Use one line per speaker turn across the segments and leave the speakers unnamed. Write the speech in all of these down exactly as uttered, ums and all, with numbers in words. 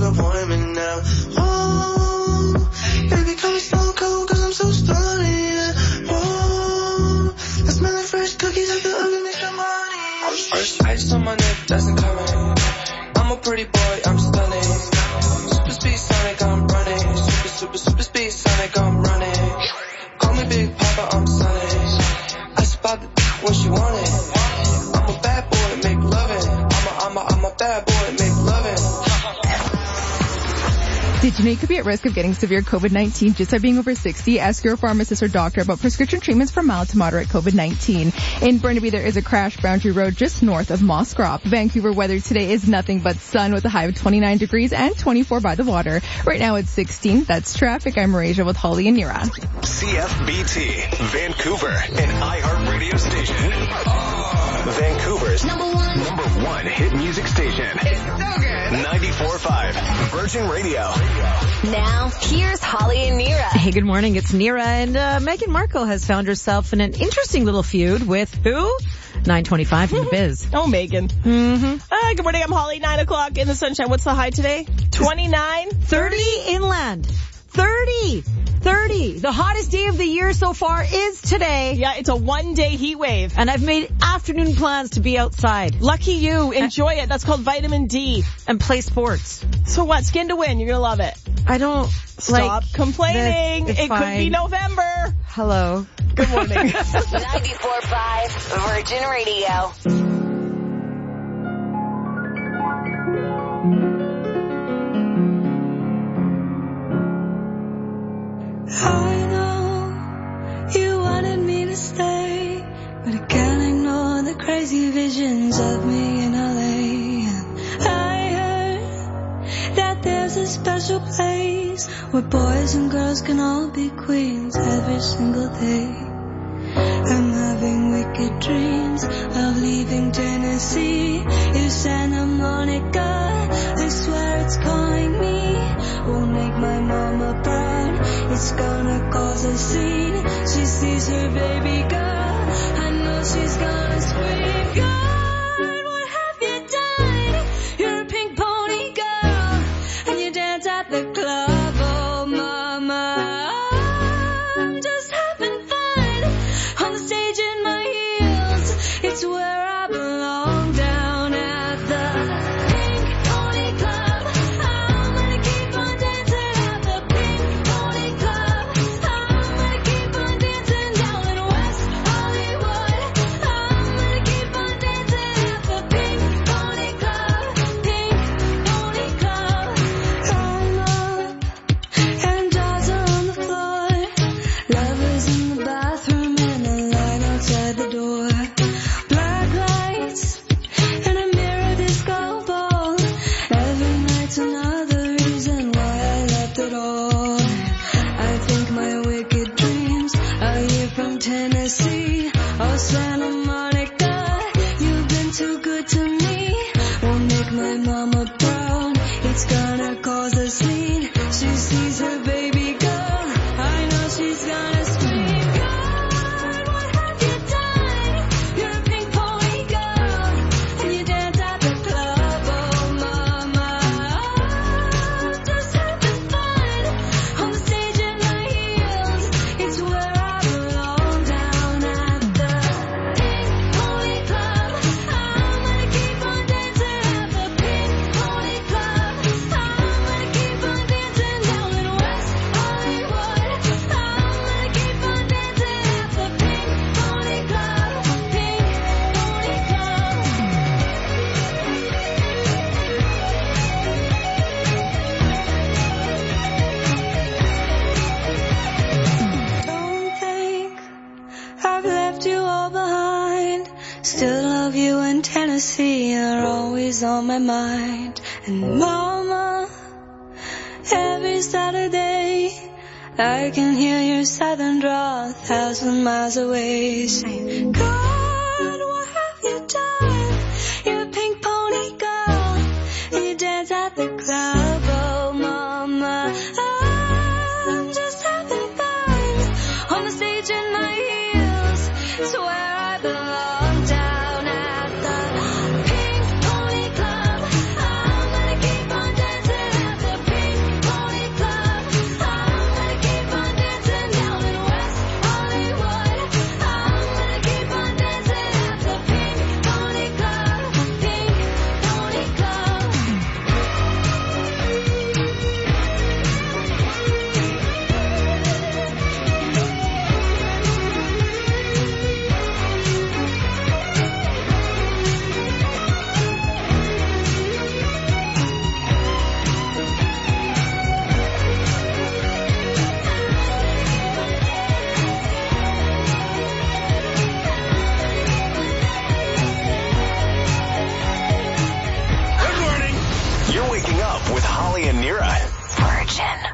appointment now. Oh, baby, call me Stone Cold, cause I'm so stunning, yeah. Whoa, I smell like fresh cookies at the oven, mix your money. I'm fresh ice on my neck, that's incoming. I'm a pretty boy, I'm stunning. Super speed Sonic, I'm running. Super, super, super speed Sonic, I'm running. Call me Big Papa, I'm Sonic. I spot the when she want it. I'm a bad boy, make lovin'. I'm a, I'm a, I'm a bad boy, make lovin'.
Did you know you could be at risk of getting severe COVID nineteen just by being over sixty? Ask your pharmacist or doctor about prescription treatments for mild to moderate COVID nineteen. In Burnaby, there is a crash boundary road just north of Moss Crop. Vancouver weather today is nothing but sun with a high of twenty-nine degrees and twenty-four by the water. Right now it's sixteen. That's traffic. I'm Marasia with Holly and Nira.
C F B T, Vancouver, an iHeartRadio station. Oh, Vancouver's number one, number one hit music station. It's so good. ninety-four point five, Virgin Radio.
Now, here's Holly and Nira.
Hey, good morning. It's Nira, and uh, Meghan Markle has found herself in an interesting little feud with who? nine twenty-five in the biz.
Oh, Megan.
Mm-hmm.
Uh, good morning. I'm Holly. Nine o'clock in the sunshine. What's the high today? twenty-nine?
thirty inland. thirty. thirty. The hottest day of the year so far is today.
Yeah, it's a one-day heat wave.
And I've made afternoon plans to be outside.
Lucky you. Enjoy it. That's called vitamin D.
And play sports.
So what? Skin to win. You're going to love it.
I don't
Stop
like
complaining.
This.
It
fine.
could be November.
Hello.
Good morning.
ninety-four point five Virgin Radio.
I know you wanted me to stay, but I can't ignore the crazy visions of me in L A. And I heard that there's a special place where boys and girls can all be queens every single day. I'm having wicked dreams of leaving Tennessee. If Santa Monica, I swear it's calling me. Won't make my mama proud. It's gonna cause a scene. She sees her baby girl. I know she's gonna scream. God, what have you done? You're a pink pony girl, and you dance at the club. Oh, mama, I'm just having fun on the stage in my heels. It's where I belong, down at the Pink Pony Club. I'm gonna keep on dancing at the Pink Pony Club. I'm gonna keep on dancing down in West Hollywood. I'm gonna keep on dancing at the Pink Pony Club. Pink Pony Club. I'm up and dolls are on the floor. Lovers in the bathroom and a line outside the door. Black lights and a mirror disco ball. Every night's another reason why I left it all. I think my wicked dreams are here from Tennessee. Oh, Santa Monica, you've been too good to me. Won't make my mama proud. It's gonna cause a scene. She sees her baby girl. I know she's gonna scream. God, what have you done? You're a pink pony girl, and you dance at the club. Oh, mama, I'm just having fun on the stage in my heels. It's where I belong, down at the Pink Pony Club. I'm gonna keep on dancing at the Pink Pony Club. I'm gonna keep on dancing down in West Hollywood. I'm gonna keep on dancing at the Pink Pony Club. Pink Pony Club. Don't think I've left you all behind. Still love you in Tennessee. You're always on my mind. And mama, every Saturday I can hear your southern drawl a thousand miles away, saying, God, what have you done? You're a pink pony girl, and you dance at the club. Oh, mama, I'm just having fun on the stage in my heels. It's where I belong, down at the Pink Pony Club. I'm gonna keep on dancing at the
Nira.
Virgin.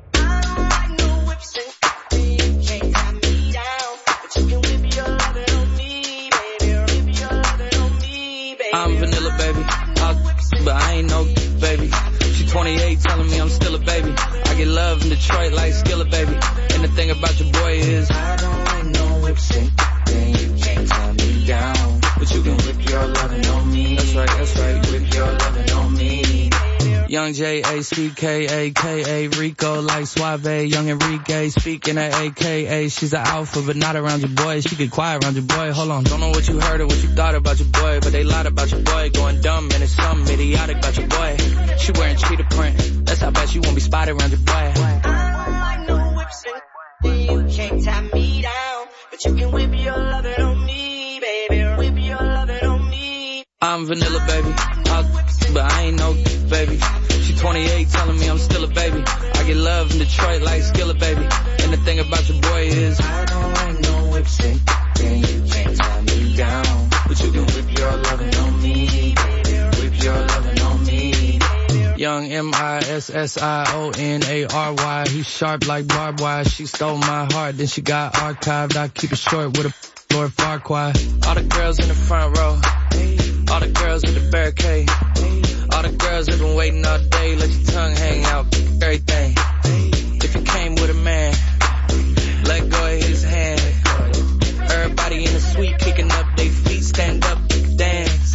I'm vanilla, baby. I'll, but I ain't no baby. She twenty-eight telling me I'm still a baby. I get love in Detroit like Skillet, baby. And the thing about your boy is I don't like no lipstick. Then you can't tie me down. But you can whip your lovin' on me. That's right, that's right. Whip your lovin' on me. Young J A C K A K A Rico like Suave. Young Enrique speaking at A K A. She's an alpha but not around your boy. She get quiet around your boy. Hold on, don't know what you heard or what you thought about your boy, but they lied about your boy. Going dumb and it's something idiotic about your boy. She wearing cheetah print. That's how bad she won't be spotted around your boy.
I don't like no whips and you can't tie me down, but you can whip your lovin' on me, baby. Whip your lovin' on me.
I'm vanilla, baby. I'll, but I ain't no baby. She twenty-eight telling me I'm still a baby. I get love in Detroit like Skillet, baby. And the thing about your boy is I don't like no lipstick. Then you can't tie me down, but you can whip your lovin' on me, baby. Whip your lovin' on me. Young M I S S I O N A R Y. He's sharp like barbed wire. She stole my heart, then she got archived. I keep it short with a Lord Farquaad. All the girls in the front row. All the girls with the barricade. All the girls have been waiting all day. Let your tongue hang out, everything. If you came with a man, let go of his hand. Everybody in the suite kicking up their feet, stand up, dance.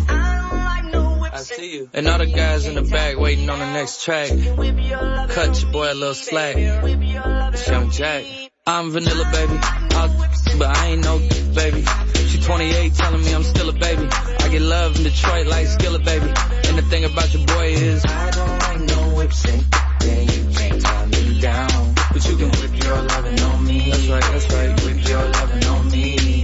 I see you. And all the guys in the back waiting on the next track. Cut your boy a little slack. It's Young Jack. I'm vanilla, baby. I'll, but I ain't no baby. She twenty-eight telling me I'm still a baby. I get love in Detroit like Skillet, baby. And the thing about your boy is I don't like no whips and then you can't tie me down, but you can whip your lovin' on me. That's right, that's right. Whip your lovin' on me.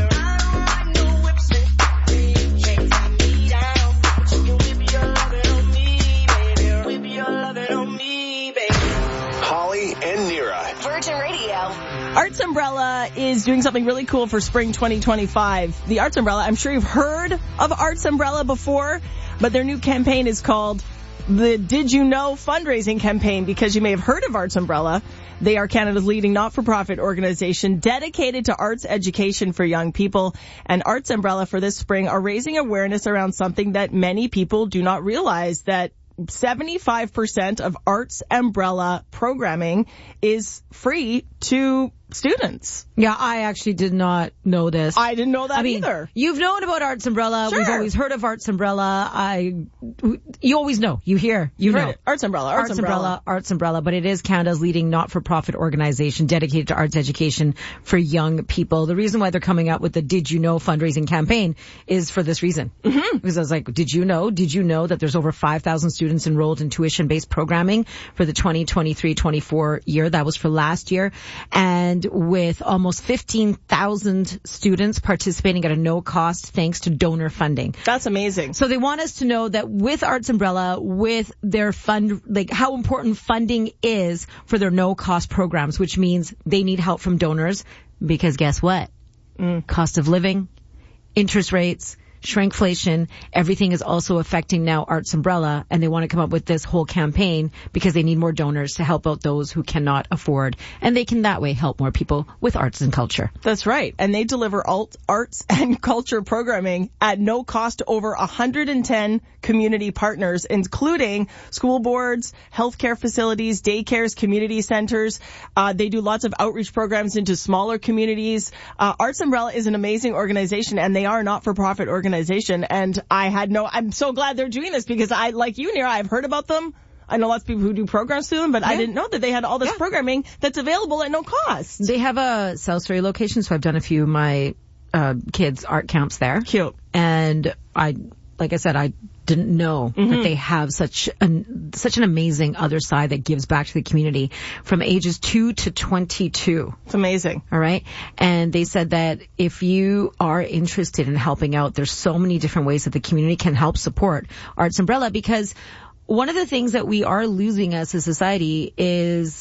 Holly and Nira.
Virgin Radio.
Arts Umbrella is doing something really cool for spring twenty twenty-five. The Arts Umbrella, I'm sure you've heard of Arts Umbrella before, but their new campaign is called the Did You Know fundraising campaign, because you may have heard of Arts Umbrella. They are Canada's leading not-for-profit organization dedicated to arts education for young people. And Arts Umbrella for this spring are raising awareness around something that many people do not realize, that seventy-five percent of Arts Umbrella programming is free to students.
Yeah, I actually did not know this.
I didn't know that
I mean,
either.
You've known about Arts Umbrella.
Sure.
We've always heard of Arts Umbrella. I, you always know. You hear. You know.
Right. Arts Umbrella. Arts,
Arts
Umbrella.
Umbrella. Arts Umbrella. But it is Canada's leading not-for-profit organization dedicated to arts education for young people. The reason why they're coming out with the Did You Know fundraising campaign is for this reason. Mm-hmm. Because I was like, did you know? Did you know that there's over five thousand students enrolled in tuition-based programming for the twenty twenty-three twenty-four year? That was for last year. And with almost fifteen thousand students participating at a no cost thanks to donor funding.
That's amazing.
So they want us to know that with Arts Umbrella, with their fund, like how important funding is for their no cost programs, which means they need help from donors, because guess what? Mm. Cost of living, interest rates, shrinkflation, everything is also affecting now Arts Umbrella, and they want to come up with this whole campaign because they need more donors to help out those who cannot afford, and they can that way help more people with arts and culture.
That's right. And they deliver alt, arts and culture programming at no cost to over one hundred ten community partners, including school boards, healthcare facilities, daycares, community centers. Uh, they do lots of outreach programs into smaller communities. Uh, Arts Umbrella is an amazing organization, and they are a not-for-profit organization. Organization, and I had no, I'm so glad they're doing this, because I, like you, Nira, I've heard about them. I know lots of people who do programs through them, but yeah. I didn't know that they had all this yeah. programming that's available at no cost.
They have a South Surrey location, so I've done a few of my uh, kids' art camps there.
Cute.
And I, like I said, I didn't know mm-hmm. that they have such an such an amazing other side that gives back to the community from ages two to twenty-two.
It's amazing.
All right. And they said that if you are interested in helping out, there's so many different ways that the community can help support Arts Umbrella, because one of the things that we are losing as a society is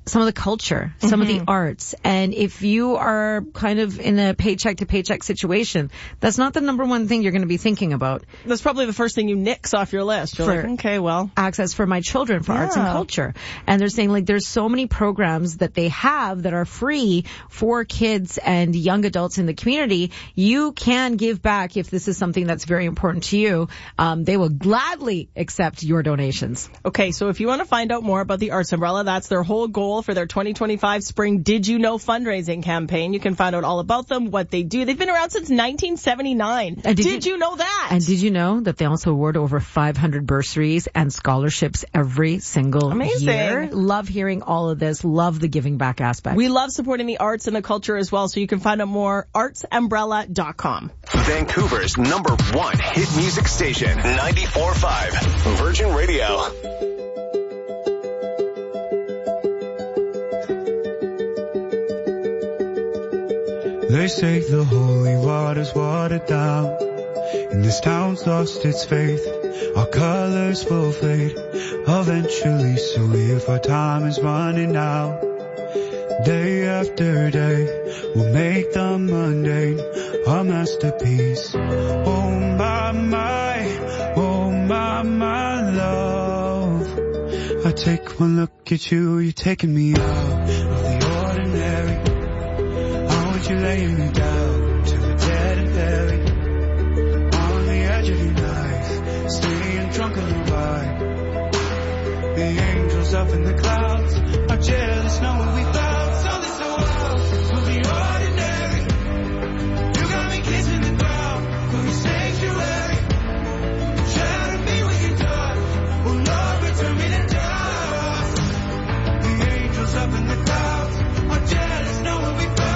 some of the culture, some mm-hmm. of the arts. And if you are kind of in a paycheck to paycheck situation, that's not the number one thing you're going to be thinking about.
That's probably the first thing you nix off your list. You're
for
like, okay, well.
Access for my children, for
yeah.
arts and culture. And they're saying like there's so many programs that they have that are free for kids and young adults in the community. You can give back if this is something that's very important to you. Um, they will gladly accept your donations.
Okay, so if you want to find out more about the Arts Umbrella, that's their whole goal for their twenty twenty-five Spring Did You Know fundraising campaign. You can find out all about them, what they do. They've been around since nineteen seventy-nine.
And did,
did
you,
you know that?
And did you know that they also award over five hundred bursaries and scholarships every single
Amazing.
year? Love hearing all of this. Love the giving back aspect.
We love supporting the arts and the culture as well, so you can find out more, arts umbrella dot com.
Vancouver's number one hit music station, ninety-four point five Virgin Radio.
They say the holy water's watered down, and this town's lost its faith. Our colors will fade eventually, so if our time is running out, day after day, we'll make the mundane our masterpiece. Oh my, my, oh my, my love. I take one look at you, you're taking me out of the ordinary. You laying me down to the dead and buried on the edge of your knife, staying drunk on your ride. The angels up in the clouds are jealous knowing we found something so wild from the ordinary. You got me kissing the ground from your sanctuary. Shadow me with your touch, oh Lord, return me to dust. The angels up in the clouds are jealous knowing we found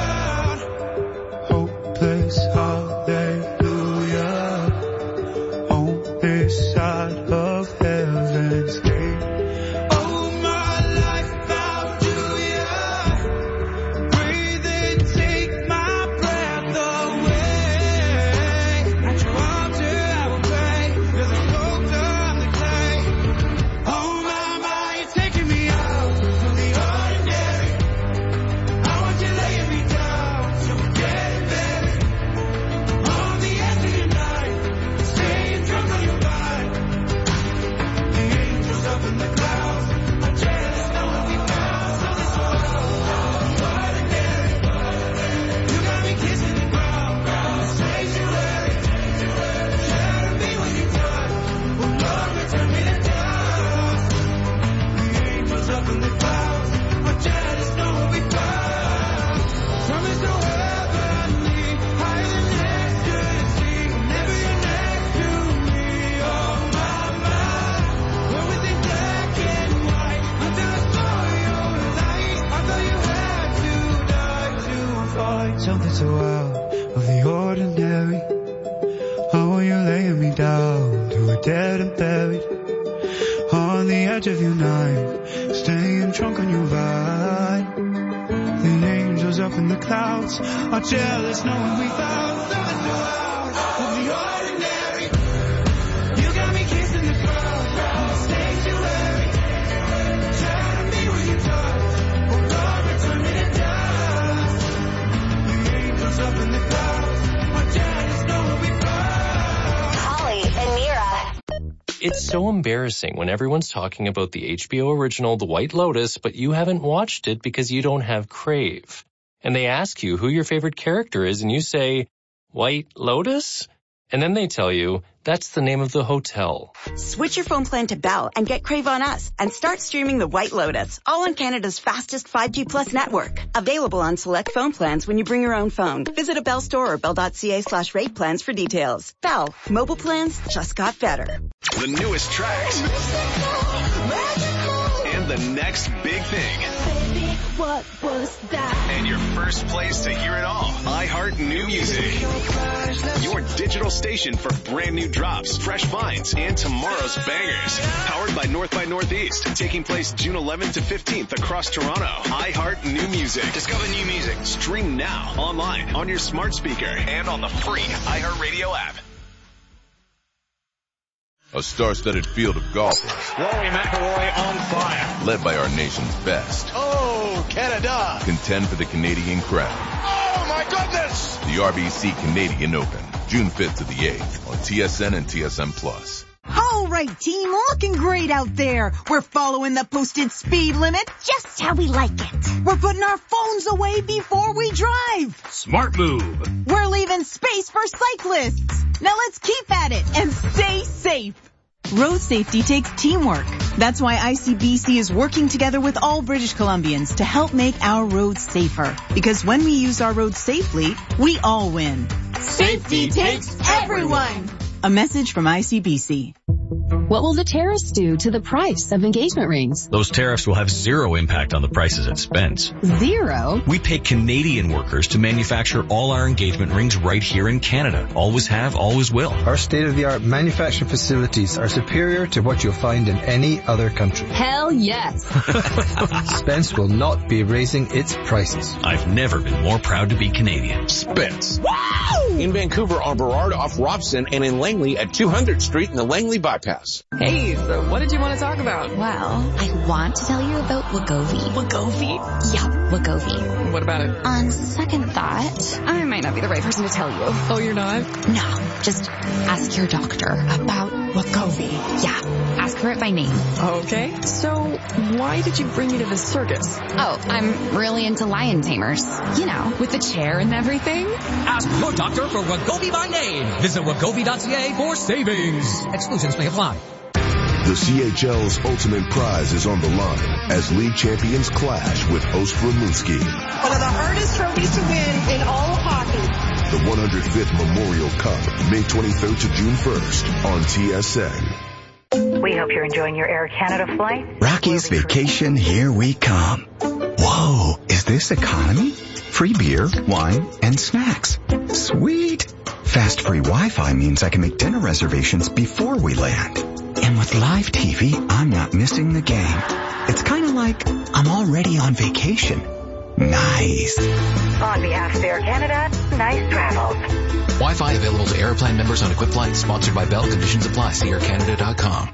hallelujah on this side of heaven's gate. Oh, my life found you, yeah. Breathe and take my breath away. At your altar I will pray. You're the sculptor, I'm the clay. Oh my, my, you're taking me out from the ordinary. I want you laying me down so we're dead and buried on the edge of your night, staying drunk on your ride. The angels up in the clouds are jealous knowing we found something so ordinary. You got me kissing the ground from the sanctuary. Shadow me when you touch, oh Lord, return me to dust. The angels up in the clouds are jealous knowing we found something so heavenly, higher than ecstasy. Whenever you're next to me, oh my, my. When we think black and white, until I saw your light, I thought you had to die to find something so out of the ordinary. Oh, you're laying me down to a dead and buried on the edge of your night, staying drunk on your ride. The angels up in the clouds are jealous knowing we found something so out of the ordinary. You got me kissing the ground from the sanctuary. Shadow me when you touch, oh Lord, return me to dust. The angels up in the clouds are jealous knowing we found.
Holly and Mira.
It's so embarrassing when everyone's talking about the H B O original The White Lotus, but you haven't watched it because you don't have Crave. And they ask you who your favorite character is, and you say, White Lotus? And then they tell you, that's the name of the hotel.
Switch your phone plan to Bell and get Crave on us and start streaming The White Lotus, all on Canada's fastest five G plus network. Available on select phone plans when you bring your own phone. Visit a Bell store or bell.ca slash rate plans for details. Bell, mobile plans just got better.
The newest tracks. And the next big thing.
What was that?
And your first place to hear it all. iHeart New Music. Your digital station for brand new drops, fresh finds, and tomorrow's bangers. Powered by North by Northeast. Taking place June eleventh to fifteenth across Toronto. iHeart New Music. Discover new music. Stream now, online, on your smart speaker, and on the free iHeartRadio app.
A star-studded field of golfers.
Rory McIlroy on fire.
Led by our nation's best.
Oh, Canada.
Contend for the Canadian crown.
Oh, my goodness.
The R B C Canadian Open, June fifth to the eighth on T S N and T S N Plus.
All right, team, looking great out there. We're following the posted speed limit just how we like it. We're putting our phones away before we drive.
Smart move.
We're leaving space for cyclists. Now let's keep at it and stay safe. Road safety takes teamwork. That's why I C B C is working together with all British Columbians to help make our roads safer. Because when we use our roads safely, we all win.
Safety takes everyone.
A message from I C B C.
What will the tariffs do to the price of engagement rings?
Those tariffs will have zero impact on the prices at Spence.
Zero?
We pay Canadian workers to manufacture all our engagement rings right here in Canada. Always have, always will.
Our state-of-the-art manufacturing facilities are superior to what you'll find in any other country.
Hell yes.
Spence will not be raising its prices.
I've never been more proud to be Canadian.
Spence.
Wow!
In Vancouver on Burrard off Robson and in Langley at two hundredth Street in the Langley Bypass.
Hey, so what did you want to talk about?
Well, I want to tell you about Wegovy.
Wegovy?
Yeah, Wegovy.
What about it?
On second thought, I might not be the right person to tell you.
Oh, you're not?
No, just ask your doctor about Wegovy. Yeah, ask her it by name.
Okay, so why did you bring me to this circus?
Oh, I'm really into lion tamers. You know, with the chair and everything.
Ask your doctor for Wegovy by name. Visit Wegovy dot C A for savings. Exclusions may apply.
The C H L's ultimate prize is on the line as league champions clash with host Rimouski.
One of the hardest trophies to win in all of hockey.
The one hundred fifth Memorial Cup, May twenty-third to June first on T S N.
We hope you're enjoying your Air Canada flight.
Rocky's Vacation, here we come. Whoa, is this economy? Free beer, wine, and snacks. Sweet. Fast free Wi-Fi means I can make dinner reservations before we land. And with live T V, I'm not missing the game. It's kind of like I'm already on vacation. Nice.
On behalf of Air Canada, nice travels.
Wi-Fi available to Airplan members on equipped flights. Sponsored by Bell. Conditions apply. See air canada dot com.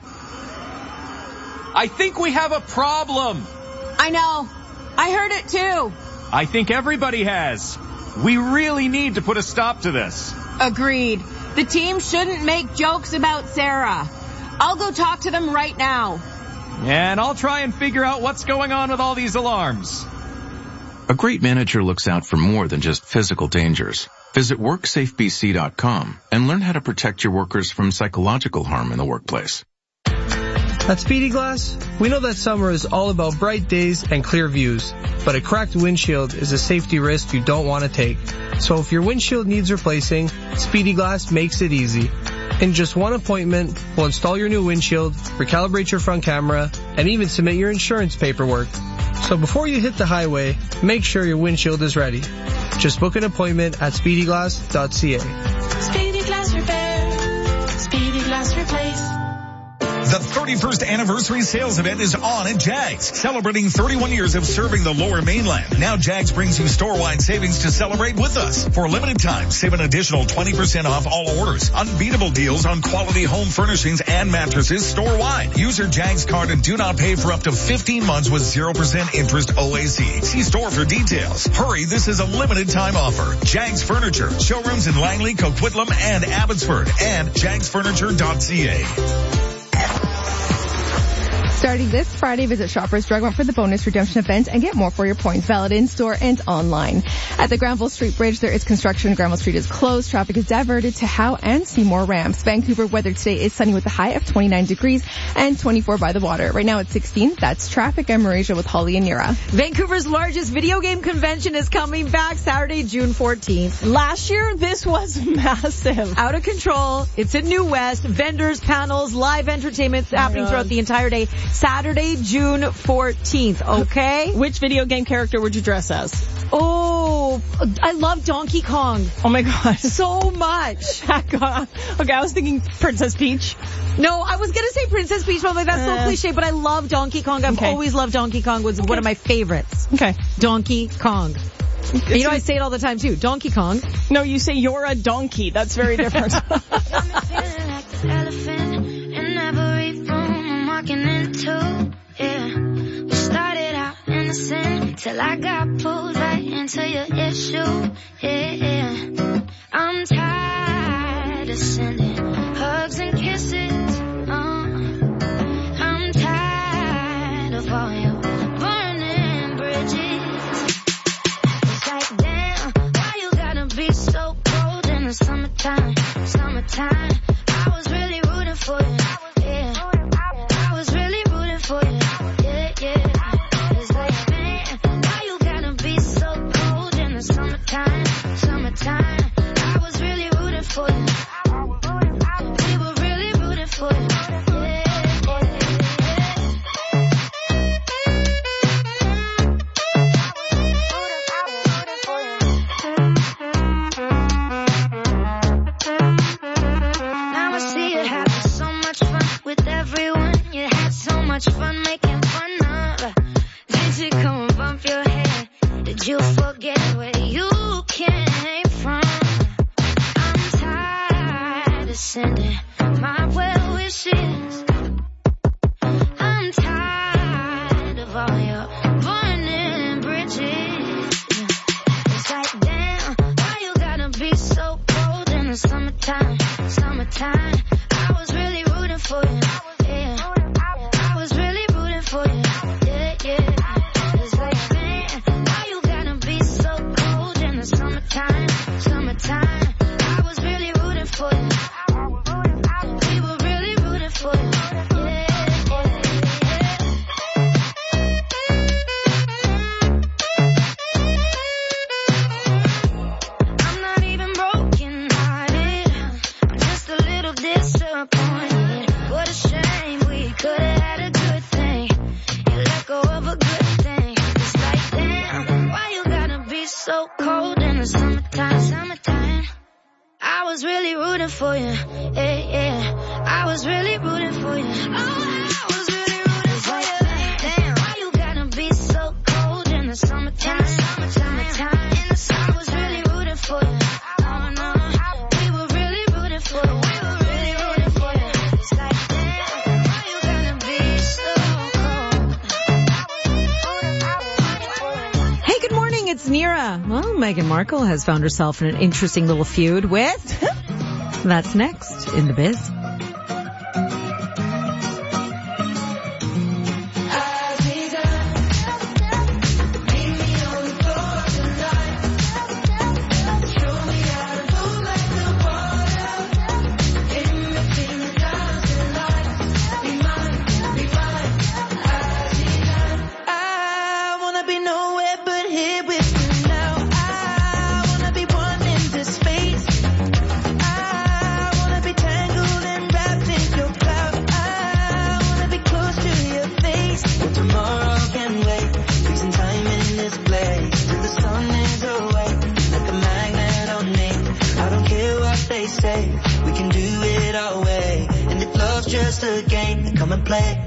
I think we have a problem.
I know. I heard it too.
I think everybody has. We really need to put a stop to this.
Agreed. The team shouldn't make jokes about Sarah. I'll go talk to them right now.
And I'll try and figure out what's going on with all these alarms.
A great manager looks out for more than just physical dangers. Visit work safe b c dot com and learn how to protect your workers from psychological harm in the workplace.
At Speedy Glass, we know that summer is all about bright days and clear views, but a cracked windshield is a safety risk you don't want to take. So if your windshield needs replacing, Speedy Glass makes it easy. In just one appointment, we'll install your new windshield, recalibrate your front camera, and even submit your insurance paperwork. So before you hit the highway, make sure your windshield is ready. Just book an appointment at speedy glass dot c a.
Speedy Glass Repair. Speedy Glass Replace.
The thirty-first anniversary sales event is on at Jags, celebrating thirty-one years of serving the Lower Mainland. Now Jags brings you store-wide savings to celebrate with us. For a limited time, save an additional twenty percent off all orders. Unbeatable deals on quality home furnishings and mattresses store-wide. Use your Jags card and do not pay for up to fifteen months with zero percent interest O A C. See store for details. Hurry, this is a limited time offer. Jags Furniture, showrooms in Langley, Coquitlam, and Abbotsford, and jags furniture dot c a.
Starting this Friday, visit Shoppers Drug Mart for the bonus redemption event and get more for your points, valid in-store and online. At the Granville Street Bridge, there is construction. Granville Street is closed. Traffic is diverted to Howe and Seymour ramps. Vancouver weather today is sunny with a high of twenty-nine degrees and twenty-four by the water. Right now it's sixteen. That's traffic. I'm Marisha with Holly and Nira.
Vancouver's largest video game convention is coming back Saturday, June fourteenth.
Last year, this was massive.
Out of control. It's in New West. Vendors, panels, live entertainment happening throughout the entire day. Saturday, June fourteenth, okay?
Which video game character would you dress as?
Oh, I love Donkey Kong.
Oh my god.
So much.
Okay, I was thinking Princess Peach.
No, I was going to say Princess Peach, but I'm like, that's so uh, cliche, but I love Donkey Kong. I've okay. always loved Donkey Kong. It was okay. one of my favorites.
Okay.
Donkey Kong. It's you know, I say it all the time too. Donkey Kong.
No, you say you're a donkey. That's very different.
too, yeah. We started out innocent till I got pulled right into your issue, yeah, yeah. I'm tired of sending hugs and kisses, uh. I'm tired of all your burning bridges. It's like, damn, why you gotta be so cold in the summertime, summertime? I was really rooting for you, yeah. I was really rooting for you, yeah, yeah. It's like, man, why you gotta be so cold in the summertime, summertime? I was really rooting for you. We were really rooting for you, yeah, Now I see you having so much fun with everyone. You had so much fun making fun of. Did you come and bump your head? Did you forget where you came from? I'm tired of sending my well wishes. I'm tired of all your burning bridges. It's like, damn, why you gotta be so cold in the summertime, summertime? I was really rooting for you, yeah. I was really rooting for you, yeah, yeah. It's like, man, why you gotta be so cold in the summertime, summertime? I was really rooting for you. We were really rooting for you, yeah, I'm not even broken hearted. I'm just a little disappointed. What a shame, we could have had a good thing. You let go of a good thing. It's like, damn, why you gotta be so cold in the summertime, summertime? I was really rooting for you, yeah, yeah. I was really rooting for you. Oh, I was really rooting for you. Damn, why you gotta be so cold in the summertime, summertime? In the summer, I was really rooting for you. Oh no, we were really rooting for you. We were really rooting for you. It's like, damn, why you gotta be so cold?
Hey, good morning. It's Nira. Well, Meghan Markle has found herself in an interesting little feud with... That's next in the biz.
I wanna be nowhere but here with you now. I wanna be one in this space. I wanna be tangled and wrapped in your cloud. I wanna be close to your face. But tomorrow can wait. Freezing time in this place till the sun is away. Like a magnet on me. I don't care what they say. We can do it our way. And if love's just a game, then come and play.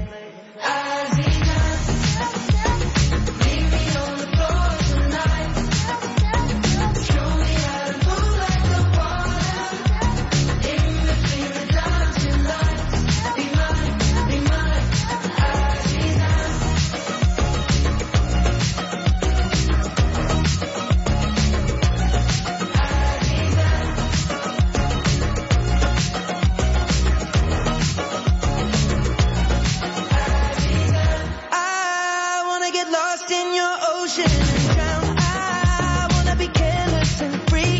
I wanna get lost in your ocean and drown. I wanna be careless and free.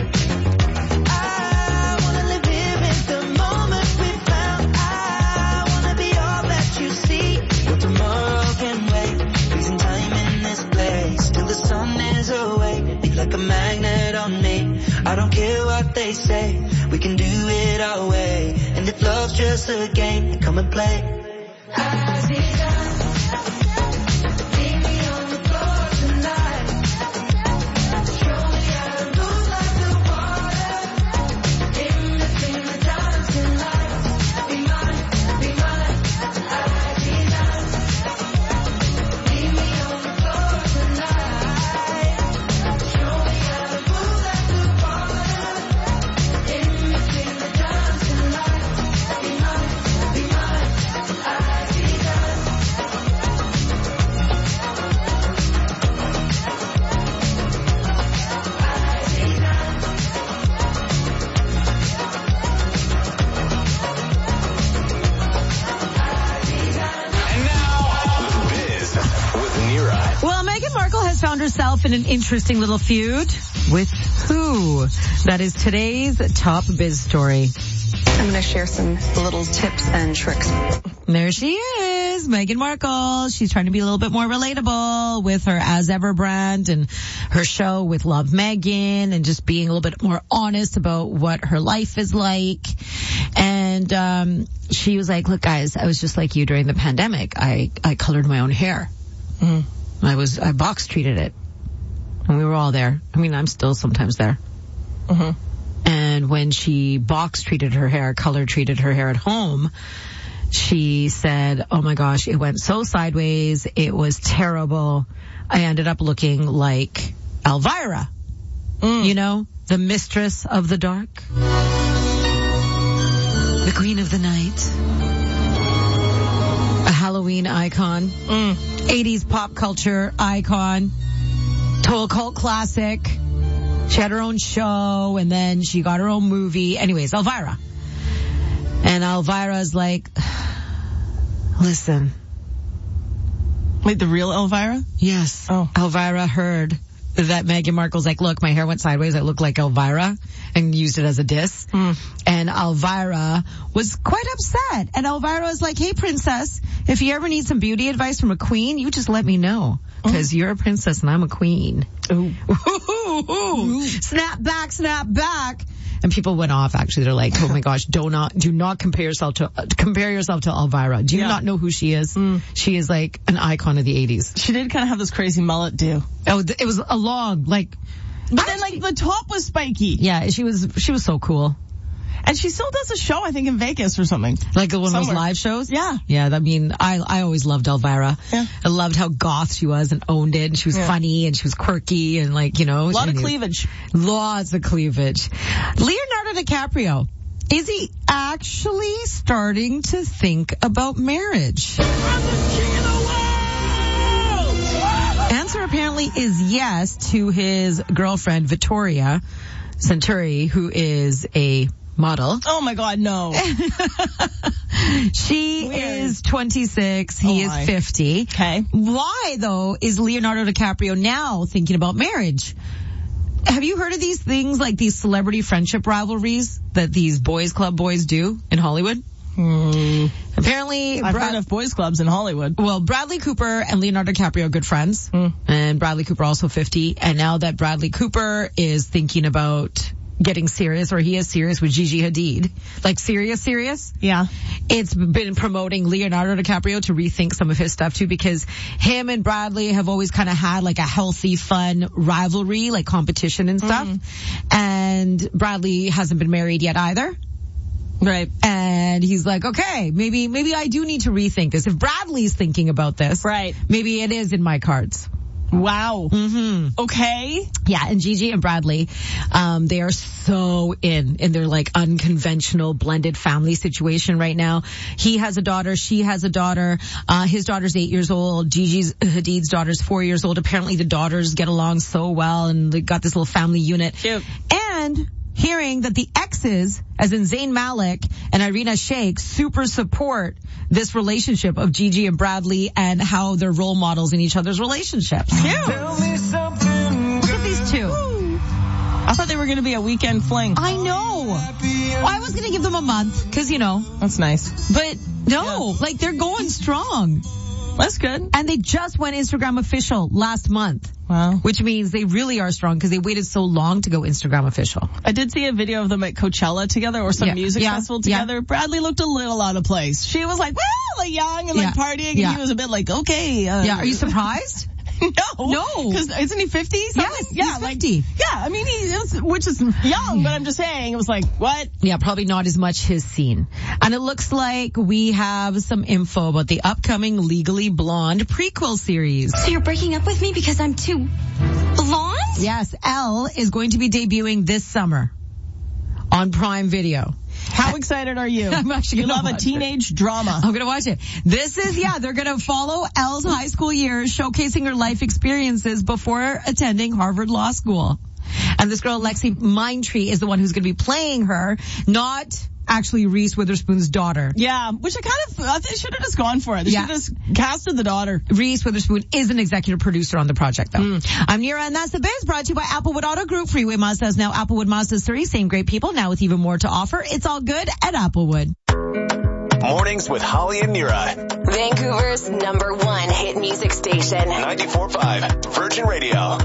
I wanna live here in the moment we found. I wanna be all that you see. But tomorrow can wait. Freezing time in this place till the sun is away. Be like a magnet on me. I don't care what they say. We can do it our way. And if love's just a game, then come and play.
Pride.
Well, Meghan Markle has found herself in an interesting little feud. With who? That is today's top biz story.
I'm going to share some little tips and tricks.
There she is, Meghan Markle. She's trying to be a little bit more relatable with her As Ever brand and her show with Love Meghan, and just being a little bit more honest about what her life is like. And um she was like, look, guys, I was just like you during the pandemic. I, I colored my own hair. Mm. I was, I box treated it. And we were all there. I mean, I'm still sometimes there. Mm-hmm. And when she box treated her hair, color treated her hair at home, she said, oh my gosh, it went so sideways. It was terrible. I ended up looking like Elvira, mm. you know, the mistress of the dark, the queen of the night, a Halloween icon, mm. eighties pop culture icon, total cult classic. She had her own show, and then she got her own movie. Anyways, Elvira. And Elvira's like, listen.
Wait, the real Elvira?
Yes. Oh. Elvira heard that Meghan Markle's like, look, my hair went sideways. I look like Elvira, and used it as a diss. Mm. And Elvira was quite upset. And Elvira was like, hey, princess, if you ever need some beauty advice from a queen, you just let me know. Because mm. you're a princess and I'm a queen. Ooh. Ooh, ooh. Snap back, snap back. And people went off, actually. They're like, oh my gosh, do not, do not compare yourself to, uh, compare yourself to Elvira. Do you yeah. not know who she is? Mm. She is like an icon of the eighties.
She did kind of have this crazy mullet do.
Oh, th- it was a long, like.
But then like the top was spiky.
Yeah, she was, she was so cool.
And she still does a show, I think, in Vegas or something.
Like one
Somewhere.
of those live shows?
Yeah.
Yeah, I mean, I I always loved Elvira.
Yeah.
I loved how goth she was and owned it. And she was yeah. funny and she was quirky and like, you know.
A lot
of
cleavage.
Lots of cleavage. Leonardo DiCaprio. Is he actually starting to think about marriage? Answer apparently is yes to his girlfriend, Victoria Centuri, who is a model.
Oh my God, no.
She
Weird.
is twenty-six. He
oh
is
my.
fifty.
Okay.
Why, though, is Leonardo DiCaprio now thinking about marriage? Have you heard of these things, like these celebrity friendship rivalries that these boys club boys do in Hollywood?
Hmm.
Apparently,
I've
Brad-
heard of boys clubs in Hollywood.
Well, Bradley Cooper and Leonardo DiCaprio are good friends. Mm. And Bradley Cooper also fifty. And now that Bradley Cooper is thinking about getting serious, or he is serious with Gigi Hadid, like serious, serious.
Yeah.
It's been promoting Leonardo DiCaprio to rethink some of his stuff too, because him and Bradley have always kind of had like a healthy, fun rivalry, like competition and stuff. Mm. And Bradley hasn't been married yet either.
Right.
And he's like, okay, maybe, maybe I do need to rethink this. If Bradley's thinking about this,
right,
maybe it is in my cards.
Wow.
Mm-hmm.
Okay.
Yeah, and Gigi and Bradley, um, they are so in, in their like unconventional blended family situation right now. He has a daughter, she has a daughter, uh, his daughter's eight years old, Gigi's, Hadid's daughter's four years old. Apparently the daughters get along so well and they got this little family unit.
Cute.
And hearing that the exes, as in Zayn Malik and Irina Shayk, super support this relationship of Gigi and Bradley and how they're role models in each other's relationships.
Cute. Tell me something.
Look at these two.
Ooh. I thought they were going to be a weekend fling.
I know. Well, I was going to give them a month because, you know.
That's nice.
But no, yeah. like they're going strong.
That's good.
And they just went Instagram official last month.
Wow.
Which means they really are strong because they waited so long to go Instagram official.
I did see a video of them at Coachella together or some
yeah.
music
yeah.
festival together.
Yeah.
Bradley looked a little out of place. She was like, well, like young and like
yeah.
partying,
yeah.
and he was a bit like, okay. Uh,
yeah, are you surprised?
No.
No.
Because isn't he fifty?
Yes,
yeah,
he's fifty.
Like, yeah, I mean, he is, which is young, but I'm just saying, it was like, what?
Yeah, probably not as much his scene. And it looks like we have some info about the upcoming Legally Blonde prequel series.
So you're breaking up with me because I'm too blonde?
Yes, Elle is going to be debuting this summer on Prime Video.
How excited are you?
I'm actually
you
gonna
love a teenage
it.
drama.
I'm gonna watch it. This is, yeah, they're gonna follow Elle's high school years, showcasing her life experiences before attending Harvard Law School. And this girl, Lexi Mindtree, is the one who's gonna be playing her, not actually Reese Witherspoon's daughter.
Yeah, which I kind of, I think should have just gone for it. They
Yeah.
should have just casted the daughter.
Reese Witherspoon is an executive producer on the project, though.
Mm.
I'm Nira, and that's the biz brought to you by Applewood Auto Group. Freeway Mazda is now Applewood Mazda three. Same great people, now with even more to offer. It's all good at Applewood.
Mornings with Holly and Nira.
Vancouver's number one hit music station.
ninety-four point five Virgin Radio.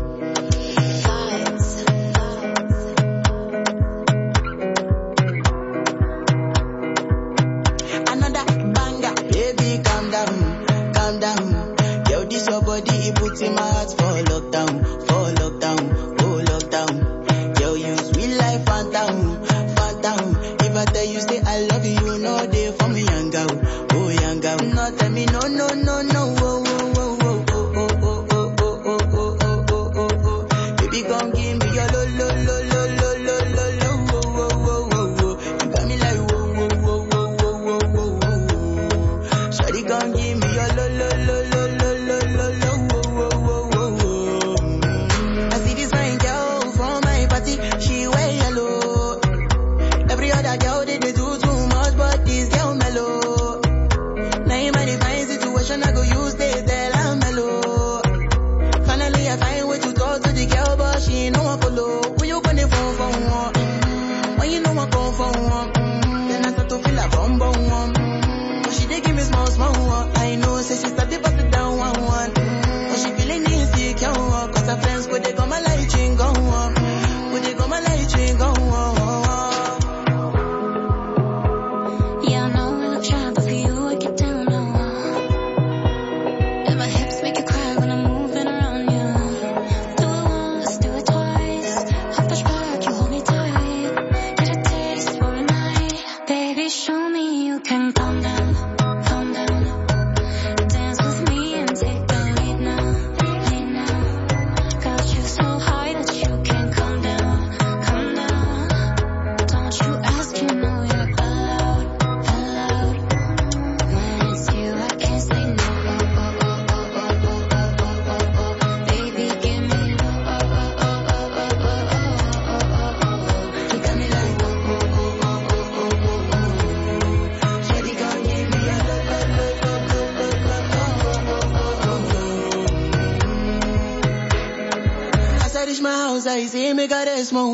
Baby, calm down, calm down. Yo, this your body, it puts in my heart for lockdown, for lockdown, oh lockdown. Yo, you sweet life, phantom, phantom. If I tell you say I love you, you know they for me, young girl, oh young girl. No, tell me no, no, no, no, oh, oh, oh, oh, oh, oh, oh, oh, oh, oh, oh, oh, oh, oh. Baby, come give me your lo, lo, lo, lo, lo, lo, lo, lo, oh, oh, oh, oh, oh. You got me like whoa, whoa, whoa, whoa, whoa, whoa, whoa. Shawty gon' give me your lo lo lo lo lo lo lo lo wo wo wo wo. I see this fine girl from my party, she wear yellow. Every other girl they, they do too much, but this girl mellow. Now in my divine situation, I go use they tell I'm mellow. Finally I find way to talk to the girl, but she ain't no one follow. When you gonna phone for one? When you know I come for one? Then I start to feel a bum bum one. She dey give me small, small one. I know, say she started bust it down one, one. But she feeling insecure, cause her friends go they come my light ring go on. Go they come my light ring go on.
Yeah, I know I look shy, but for you I get down low. And my hips make you cry when I'm moving around you. Do it once, do it twice. I push back, you hold me tight. Get a taste for a night. Baby, show me you can calm down.
I say make her rest more.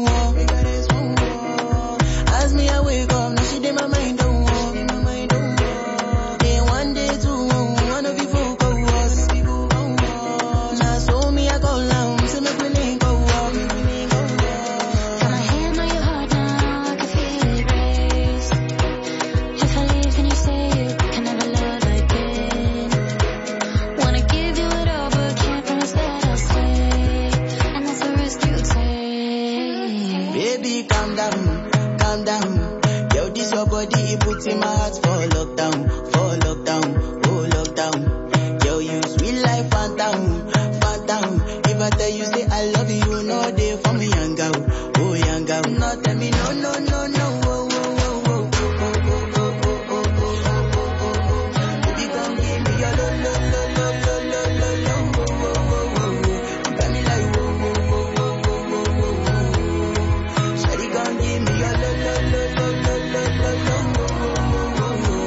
As me I wake up, now she did my mind don't walk. Day one, day two, one of you folk go was. Now so me I go down, say make me link go walk.
Got my hand on your heart now, I can feel it race. If I leave, then you say you can never love again. Wanna give you it all, but can't promise that I'll stay. And that's the risk you take.
Baby, calm down, calm down. Yo, this your body, it puts in my heart for lockdown, for lockdown, oh lockdown. Yo, you sweet life, phantom, phantom. If I tell you say I love you, you know they for me, young girl, oh young girl. No, tell me no, no, no, no, oh, oh, oh, oh, oh, oh, oh, oh, oh, oh, oh, oh. Baby, come give me your lo, lo, lo, lo, lo, lo, lo, lo, oh, oh, oh, oh. You got me like whoa, whoa, whoa, whoa, whoa, whoa, whoa. Shawty, come give me your lo, lo, lo, lo, lo, lo, lo, lo, oh, oh, oh, oh.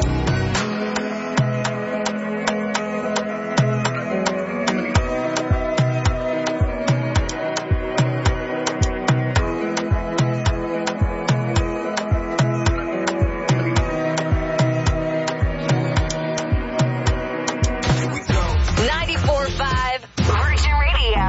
ninety-four point five Virgin Radio.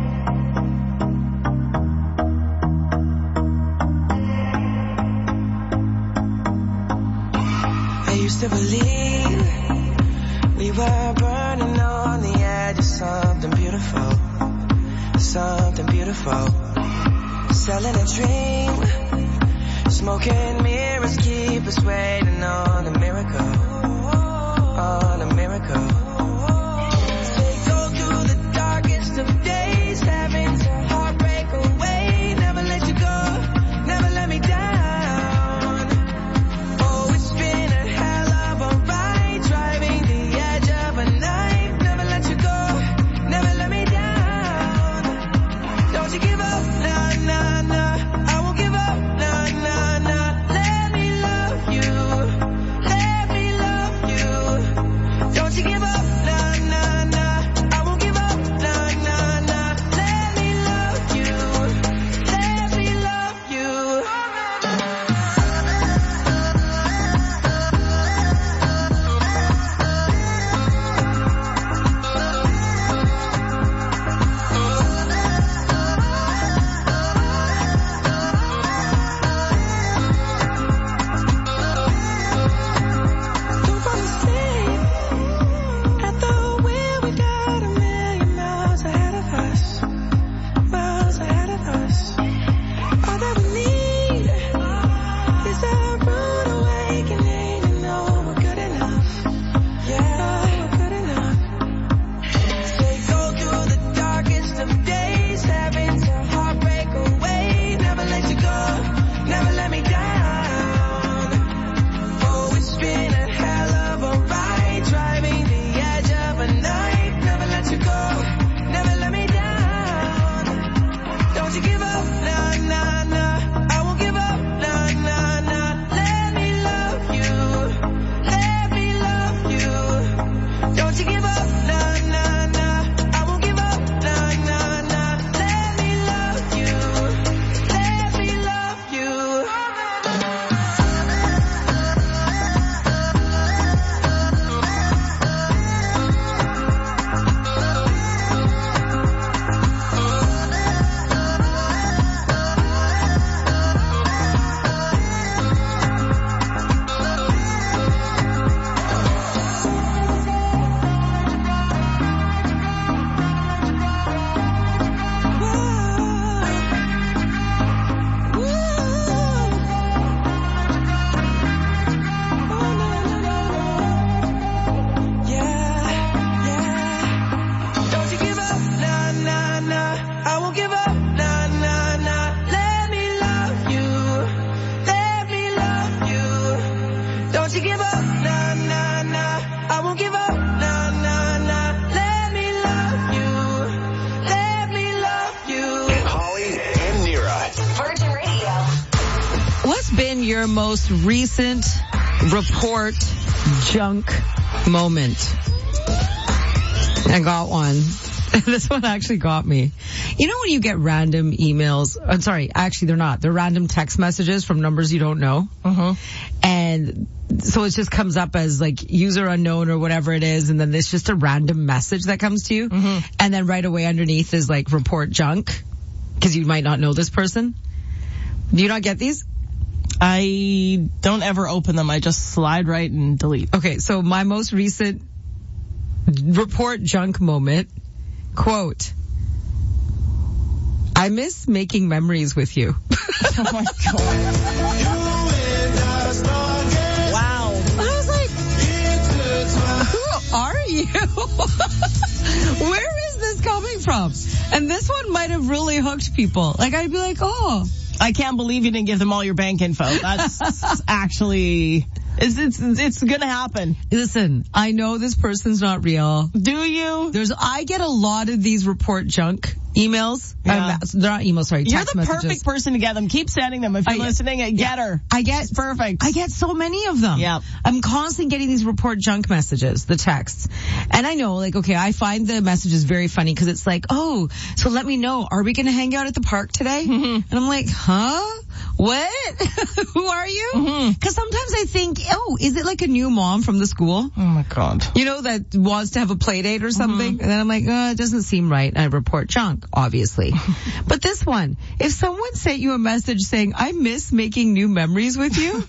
I used to believe we were burning on the edge of something beautiful, something beautiful. Selling a dream, smoking mirrors keep us waiting on a miracle, on a miracle. Go through the darkest of days, having to heartbreak away. Never let you go, never let me down. Oh, it's been a hell of a ride, driving the edge of a knife. Never let you go, never let me down. Don't you give up, nah, nah, nah. I won't give up, nah, nah, nah. Let me
your most recent report junk moment. I got one. This one actually got me. You know when you get random emails, I'm sorry, actually they're not. They're random text messages from numbers you don't know.
Uh-huh.
And so it just comes up as like user unknown or whatever it is, and then there's just a random message that comes to you.
Mm-hmm.
And then right away underneath is like report junk, because you might not know this person. Do you not get these?
I don't ever open them. I just slide right and delete.
Okay, so my most recent report junk moment, quote, I miss making memories with you.
Oh my God. Wow.
I was like, who are you? Where is this coming from? And this one might have really hooked people. Like, I'd be like, oh.
I can't believe you didn't give them all your bank info. That's actually, it's, it's, it's gonna happen.
Listen, I know this person's not real.
Do you?
There's, I get a lot of these report junk emails.
Yeah.
Um, they're not emails, sorry,
You're
text
the
messages.
perfect person to get them. Keep sending them. If you're
I,
listening, get
yeah,
her.
I get,
it's perfect.
I get so many of them.
Yeah.
I'm constantly getting these report junk messages, the texts. And I know, like, okay, I find the messages very funny because it's like, oh, so let me know, are we going to hang out at the park today?
Mm-hmm.
And I'm like, huh? What? Who are you? Because
Mm-hmm.
sometimes I think, oh, is it like a new mom from the school?
Oh my God.
You know, that wants to have a play date or something?
Mm-hmm.
And then I'm like, oh, it doesn't seem right. And I report junk, obviously. But this one, if someone sent you a message saying, I miss making new memories with you,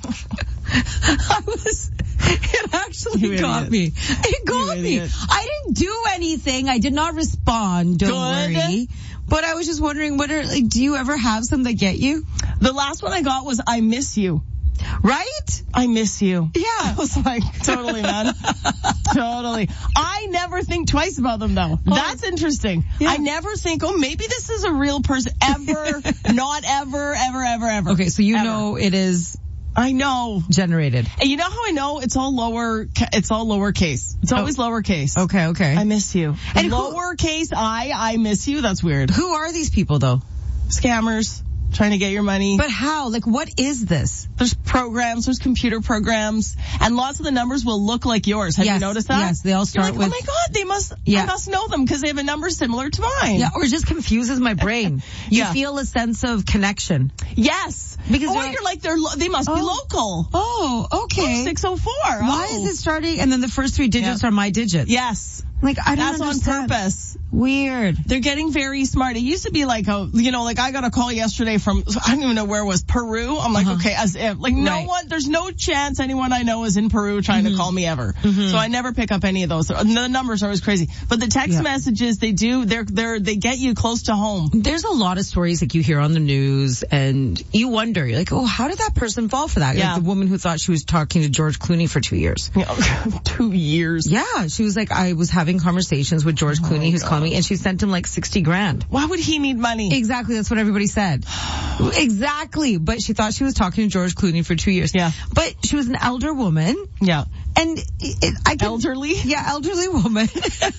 I was, it actually
You
got
idiot.
me. It got
You
me.
idiot.
I didn't do anything. I did not respond. Don't
Good.
worry. But I was just wondering, what are, like, do you ever have some that get you?
The last one I got was, I miss you.
Right?
I miss you.
Yeah.
I was like, totally, man. Totally. I never think twice about them, though.
Oh.
That's interesting.
Yeah.
I never think, oh, maybe this is a real person. Ever. Not ever, ever, ever, ever.
Okay, so you
Ever.
know it is
I know.
generated.
And you know how I know? It's all lower, ca- it's all lowercase. It's always lowercase.
Okay, okay.
I miss you.
And who-
lowercase I, I miss you. That's weird.
Who are these people, though?
Scammers. Trying to get your money.
But how? Like, what is this?
There's programs, there's computer programs, and lots of the numbers will look like yours. Have
Yes,
you noticed that?
yes, they all start
You're like,
with-
oh my God, they must,
Yeah.
I must know them because they have a number similar to mine.
Yeah, or it just confuses my brain. You
Yeah.
feel a sense of connection.
Yes.
Because
or
they're-
you're like, they're lo- they must be
Oh.
local.
Oh, okay.
Oh, six oh four.
Why
Oh.
is it starting and then the first three digits
Yeah.
are my digits?
Yes.
Like, I don't
That's
understand.
on purpose.
Weird.
They're getting very smart. It used to be like, a, you know, like I got a call yesterday from, I don't even know where it was, Peru. I'm like,
Uh-huh.
okay, as if, like no
Right.
one, there's no chance anyone I know is in Peru trying
Mm-hmm.
to call me ever. So I never pick up any of those. The numbers are always crazy. But the text
Yeah.
messages, they do, they're, they're, they get you close to home.
There's a lot of stories like you hear on the news and you wonder, you're like, oh, how did that person fall for that?
Yeah.
Like the woman who thought she was talking to George Clooney for two years.
You know, two years.
Yeah, she was like, I was having conversations with George Clooney,
my
who's
God.
calling me, and she sent him like sixty grand.
Why would he need money?
Exactly, that's what everybody said. Exactly, but she thought she was talking to George Clooney for two years.
Yeah.
But she was an elder woman,
Yeah.
and it, it, I can,
Elderly?
Yeah, elderly woman.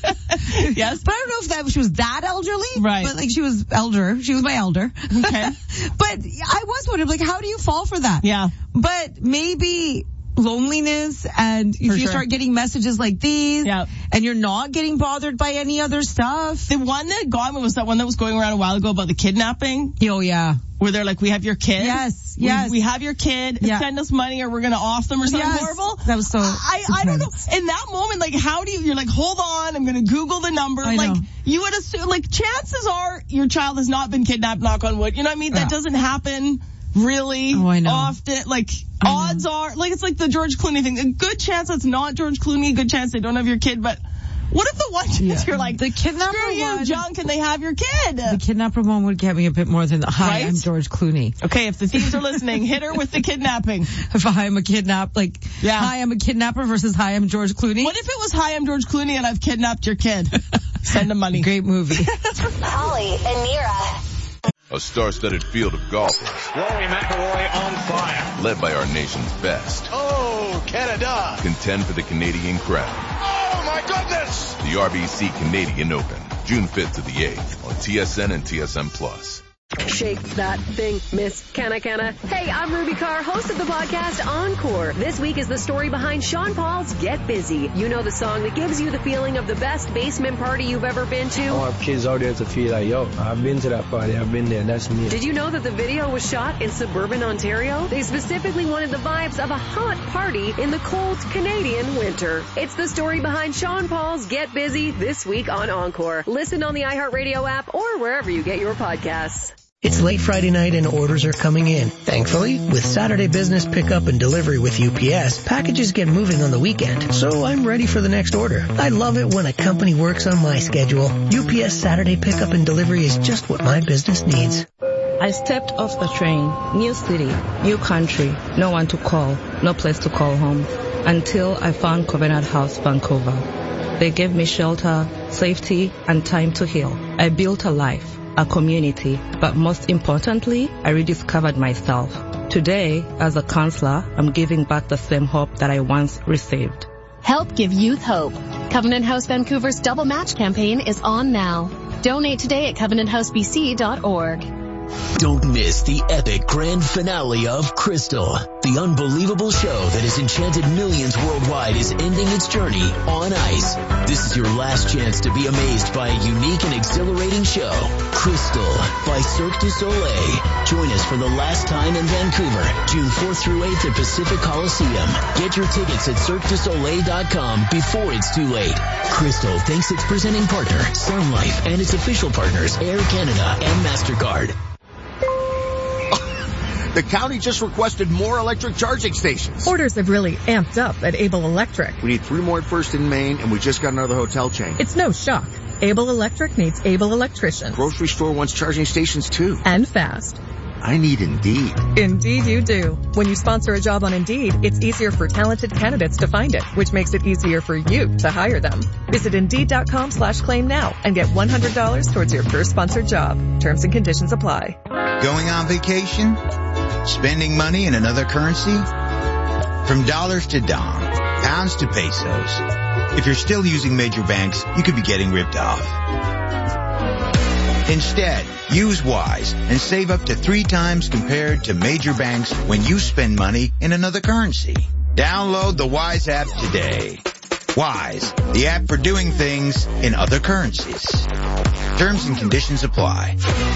Yes.
But I don't know if that she was that elderly.
Right.
But like she was elder. She was my elder.
Okay.
But I was wondering, like, how do you fall for that?
Yeah.
But maybe loneliness, and if
For
you
sure.
start getting messages like these,
Yeah.
and you're not getting bothered by any other stuff.
The one that got me was that one that was going around a while ago about the kidnapping.
Oh yeah.
Where they're like, we have your kid.
Yes,
We-
yes.
We, have your kid.
Yeah.
Send us money or we're going to off them or something
Yes.
horrible.
That was so
I, I don't know.
intense.
In that moment, like, how do you, you're like, hold on, I'm going to Google the number.
I
like,
know.
you would assume, like, chances are your child has not been kidnapped, knock on wood. You know what I mean?
Yeah.
That doesn't happen really
Oh, I know.
often. Like,
I know.
odds are, like, it's like the George Clooney thing. A good chance it's not George Clooney, a good chance they don't have your kid, but what if the one chance
Yeah.
you're like,
The kidnapper
screw you,
one-
junk, and they have your kid?
The kidnapper one would get me a bit more than the, hi,
Right?
I'm George Clooney.
Okay, if the thieves are listening, hit her with the kidnapping.
If I am a kidnap, like,
Yeah.
hi, I'm a kidnapper versus hi, I'm George Clooney.
What if it was, hi, I'm George Clooney and I've kidnapped your kid? Send him money.
Great movie.
Holly and Nira.
A star-studded field of golfers.
Rory McIlroy on fire.
Led by our nation's best.
Oh, Canada.
Contend for the Canadian crown.
Oh, my goodness.
The R B C Canadian Open, June fifth to the eighth on T S N and T S N Plus.
Shake that thing, miss. Can I, can I? Hey, I'm Ruby Carr, host of the podcast Encore. This week is the story behind Sean Paul's Get Busy. You know the song that gives you the feeling of the best basement party you've ever been to?
I want kids out there to feel like, yo, I've been to that party, I've been there, that's me.
Did you know that the video was shot in suburban Ontario? They specifically wanted the vibes of a hot party in the cold Canadian winter. It's the story behind Sean Paul's Get Busy this week on Encore. Listen on the iHeartRadio app or wherever you get your podcasts.
It's late Friday night and orders are coming in. Thankfully, with Saturday business pickup and delivery with U P S, packages get moving on the weekend, so I'm ready for the next order. I love it when a company works on my schedule. U P S Saturday pickup and delivery is just what my business needs.
I stepped off the train. New city, new country, no one to call, no place to call home, until I found Covenant House, Vancouver. They gave me shelter, safety, and time to heal. I built a life, a community, but most importantly, I rediscovered myself. Today, as a counselor, I'm giving back the same hope that I once received.
Help give youth hope. Covenant House Vancouver's Double Match campaign is on now. Donate today at covenant house b c dot org.
Don't miss the epic grand finale of Crystal. The unbelievable show that has enchanted millions worldwide is ending its journey on ice. This is your last chance to be amazed by a unique and exhilarating show. Crystal by Cirque du Soleil. Join us for the last time in Vancouver, June fourth through eighth at Pacific Coliseum. Get your tickets at cirque du soleil dot com before it's too late. Crystal thanks its presenting partner, Sun Life, and its official partners, Air Canada and MasterCard.
The county just requested more electric charging stations.
Orders have really amped up at Able Electric.
We need three more at First in Maine, and we just got another hotel chain.
It's no shock. Able Electric needs able electricians.
Grocery store wants charging stations too.
And fast.
I need Indeed.
Indeed you do. When you sponsor a job on Indeed, it's easier for talented candidates to find it, which makes it easier for you to hire them. Visit Indeed.com slash claim now and get one hundred dollars towards your first sponsored job. Terms and conditions apply.
Going on vacation? Spending money in another currency? From dollars to dong, pounds to pesos. If you're still using major banks, you could be getting ripped off. Instead, use Wise and save up to three times compared to major banks when you spend money in another currency. Download the Wise app today. Wise, the app for doing things in other currencies. Terms and conditions apply.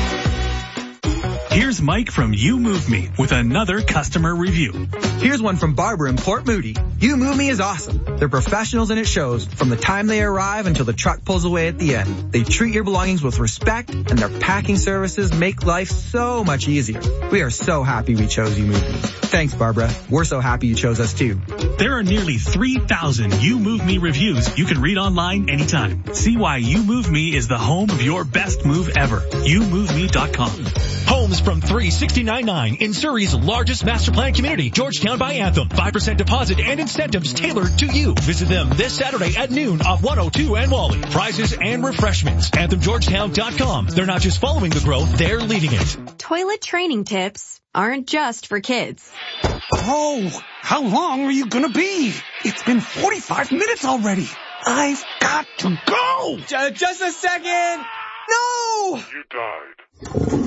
Here's Mike from You Move Me with another customer review.
Here's one from Barbara in Port Moody. You Move Me is awesome. They're professionals and it shows from the time they arrive until the truck pulls away at the end. They treat your belongings with respect and their packing services make life so much easier. We are so happy we chose You Move Me. Thanks, Barbara. We're so happy you chose us too.
There are nearly three thousand You Move Me reviews you can read online anytime. See why You Move Me is the home of your best move ever. you move me dot com.
Homes from three sixty-nine nine in Surrey's largest master plan community, Georgetown by Anthem. five percent deposit and incentives tailored to you. Visit them this Saturday at noon off one oh two and Wally. Prizes and refreshments. anthem georgetown dot com. They're not just following the growth, they're leading it.
Toilet training tips aren't just for kids.
Oh, how long are you gonna be? It's been forty-five minutes already. I've got to go.
J- just a second. No!
You died.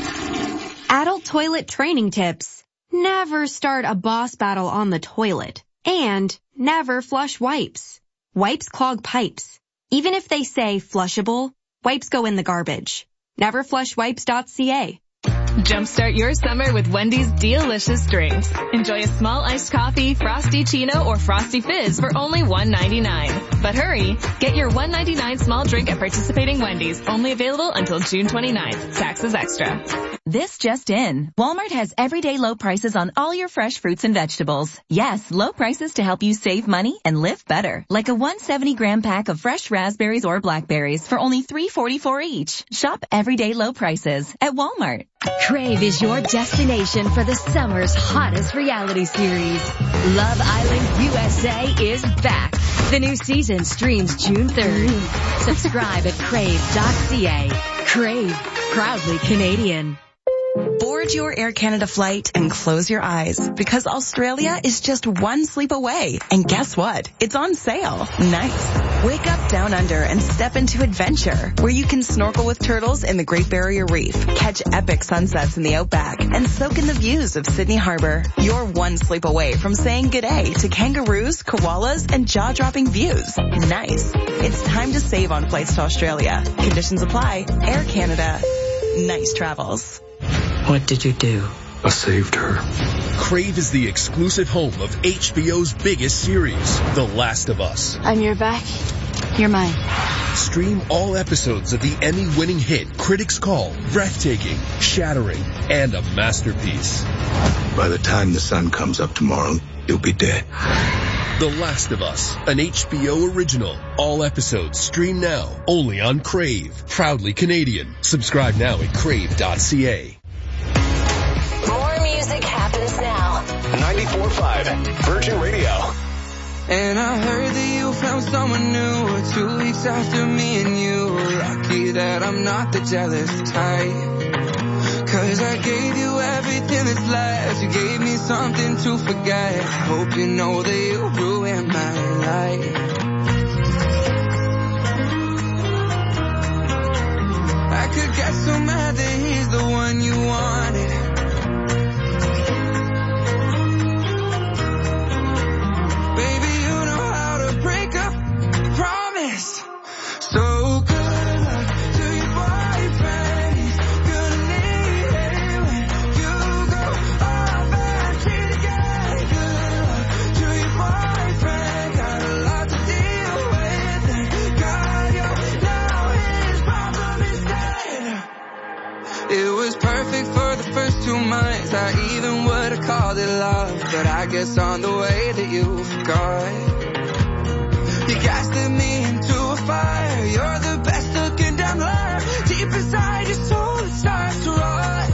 Adult toilet training tips. Never start a boss battle on the toilet. And never flush wipes. Wipes clog pipes. Even if they say flushable, wipes go in the garbage. never flush wipes dot c a.
Jumpstart your summer with Wendy's delicious drinks. Enjoy a small iced coffee, Frosty Chino, or Frosty Fizz for only one ninety-nine. But hurry, get your one ninety-nine small drink at participating Wendy's. Only available until June twenty-ninth. Taxes extra.
This just in. Walmart has everyday low prices on all your fresh fruits and vegetables. Yes, low prices to help you save money and live better. Like a one hundred seventy gram pack of fresh raspberries or blackberries for only three forty-four each. Shop everyday low prices at Walmart.
Crave is your destination for the summer's hottest reality series. Love Island U S A is back. The new season streams June third. Subscribe at crave dot c a. Crave, proudly Canadian.
Bored
Board your Air Canada flight and close your eyes because Australia is just one sleep away. And guess what? It's on sale. Nice. Wake up down under and step into adventure where you can snorkel with turtles in the Great Barrier Reef, catch epic sunsets in the Outback, and soak in the views of Sydney Harbor. You're one sleep away from saying g'day to kangaroos, koalas, and jaw-dropping views. Nice. It's time to save on flights to Australia. Conditions apply. Air Canada. Nice travels.
What did you do?
I saved her.
Crave is the exclusive home of H B O's biggest series, The Last of Us.
And you're back. You're mine.
Stream all episodes of the Emmy-winning hit critics call breathtaking, shattering, and a masterpiece.
By the time the sun comes up tomorrow, you'll be dead.
The Last of Us, an H B O original. All episodes stream now, only on Crave. Proudly Canadian. Subscribe now at crave dot c a.
More music happens now.
ninety-four point five Virgin Radio.
And I heard that you found someone new two weeks after me and you. Lucky that I'm not the jealous type. Cause I gave you everything that's left. You gave me something to forget. I hope you know that you ruined my life. I could get so mad that he's the one you wanted. Baby, you know how to break up. Promise. So good luck to your boyfriend. He's gonna need it when you go off and cheat again. Good luck to your boyfriend. Got a lot to deal with. And God, you now his problem instead. It was perfect for the first two months. I even would have called it love, but I guess on the way that you forgot. You gaslit me into a fire. You're the best looking damn liar. Deep inside your soul it starts to rot.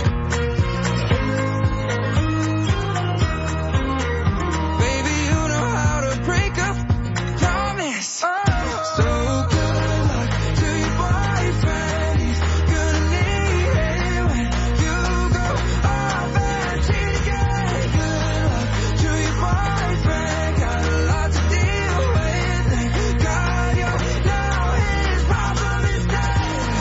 Baby, you know how to break up. Promise. Oh. So good luck to your boyfriend. He's gonna need it when you go off and cheat again. Good luck to your boyfriend. Got a lot to deal with. And God, you now his problem instead.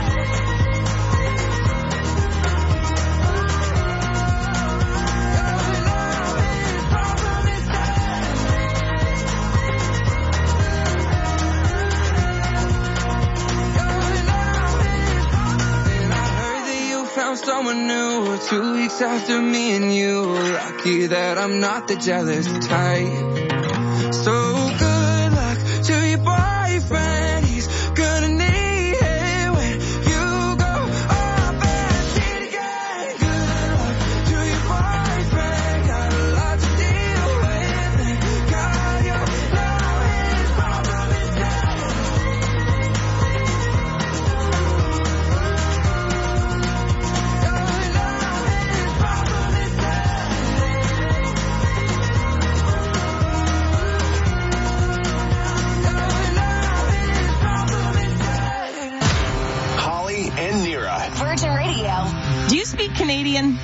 And I heard that you found someone new two weeks after me and you. Lucky that I'm not the jealous type. So good luck to your boyfriend. He's gonna need it when you go off and cheat again. Good luck to your boyfriend. Got a lot to deal with. And God, you now his problem instead.
Holly and Nira.
Virgin Radio.
Do you speak Canadian?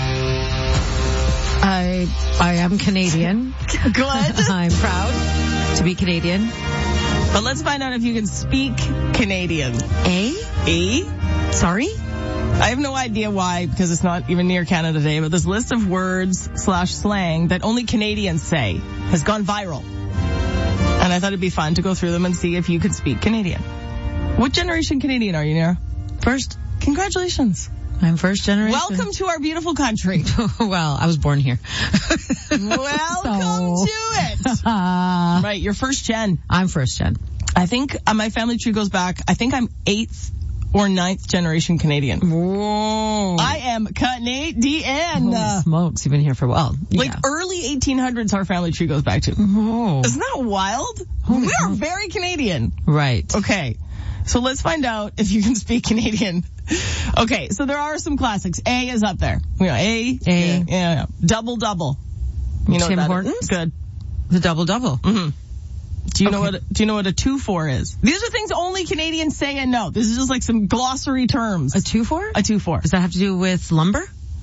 I I am Canadian.
Good.
I'm proud to be Canadian.
But let's find out if you can speak Canadian.
A?
A?
Sorry?
I have no idea why, because it's not even near Canada Day, but this list of words slash slang that only Canadians say has gone viral. And I thought it'd be fun to go through them and see if you could speak Canadian. What generation Canadian are you, Nira?
First.
Congratulations.
I'm first generation.
Welcome to our beautiful country.
Well, I was born here.
Welcome
So.
to it. Uh, right, you're first gen.
I'm first gen.
I think uh, my family tree goes back, I think I'm eighth or ninth generation Canadian.
Whoa.
I am Canadian.
Holy smokes, you've been here for a while.
Like
Yeah.
early eighteen hundreds our family tree goes back to.
Oh.
Isn't that wild?
Holy
we are
cow.
very Canadian.
Right.
Okay. So let's find out if you can speak Canadian. Okay, so there are some classics. A is up there. You know, A.
A.
Yeah, yeah, yeah. Double double. You know
Tim
what that
Hortons?
is? Good.
The double double.
Mm-hmm. Do you
Okay.
know what? Do you know what a two four is? These are things only Canadians say and know. This is just like some glossary terms.
A two four?
A two four.
Does that have to do with lumber?